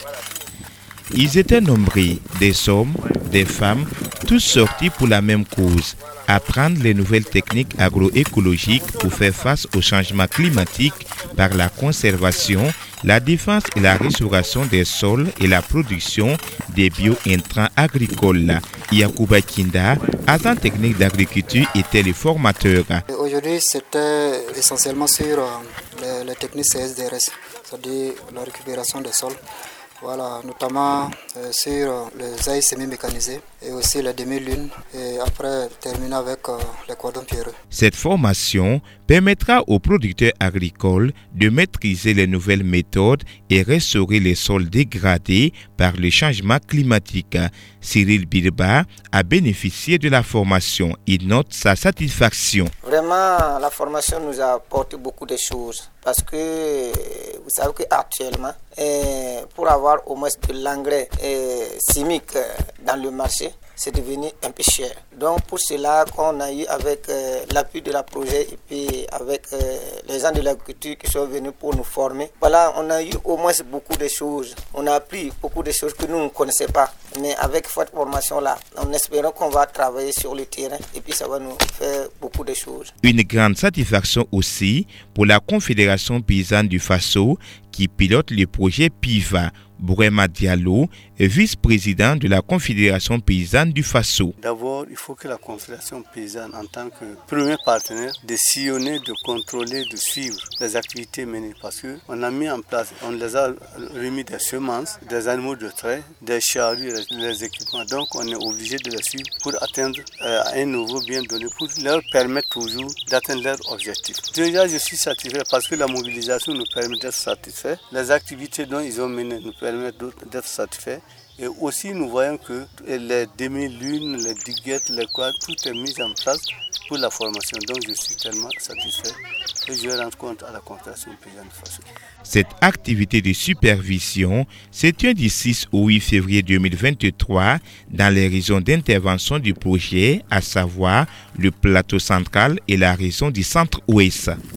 Ils étaient nombreux, des hommes, des femmes, tous sortis pour la même cause, apprendre les nouvelles techniques agroécologiques pour faire face au changement climatique par la conservation, la défense et la restauration des sols et la production des bio-intrants agricoles. Yacouba Kinda, agent technique d'agriculture, était le formateur. Aujourd'hui, c'était essentiellement sur les techniques CSDRS, c'est-à-dire la récupération des sols. Voilà, notamment sur les ailes semi-mécanisées et aussi les demi-lunes et après terminer avec les cordons pierreux. Cette formation permettra aux producteurs agricoles de maîtriser les nouvelles méthodes et restaurer les sols dégradés par le changement climatique. Cyril Bilba a bénéficié de la formation. Il note sa satisfaction. Vraiment, la formation nous a apporté beaucoup de choses parce que vous savez qu'actuellement, pour avoir au moins de l'engrais chimique dans le marché, c'est devenu un peu cher. Donc pour cela qu'on a eu avec l'appui de la projet et puis avec les gens de l'agriculture qui sont venus pour nous former. Voilà, on a eu au moins beaucoup de choses. On a appris beaucoup de choses que nous ne connaissions pas. Mais avec cette formation-là, en espérant qu'on va travailler sur le terrain et puis ça va nous faire beaucoup de choses. Une grande satisfaction aussi pour la Confédération paysanne du Faso qui pilote le projet PIVA. Bourema Diallo, vice-président de la Confédération paysanne du Faso. D'abord, il faut que la Confédération paysanne, en tant que premier partenaire, de sillonner, de contrôler, de suivre les activités menées. Parce qu'on a mis en place, on les a remis des semences, des animaux de trait, des charrues, les équipements. Donc, on est obligé de les suivre pour atteindre un niveau bien donné, pour leur permettre toujours d'atteindre leur objectif. Déjà, je suis satisfait parce que la mobilisation nous permet d'être satisfaits. Les activités dont ils ont menées nous permettent d'être satisfaits. Et aussi, nous voyons que les demi-lunes, les diguettes, les quads, tout est mis en place pour la formation. Donc, je suis tellement satisfait et je rends compte à la Confédération paysanne du Faso. Cette activité de supervision se tient du 6 au 8 février 2023 dans les régions d'intervention du projet, à savoir le plateau central et la région du centre-ouest.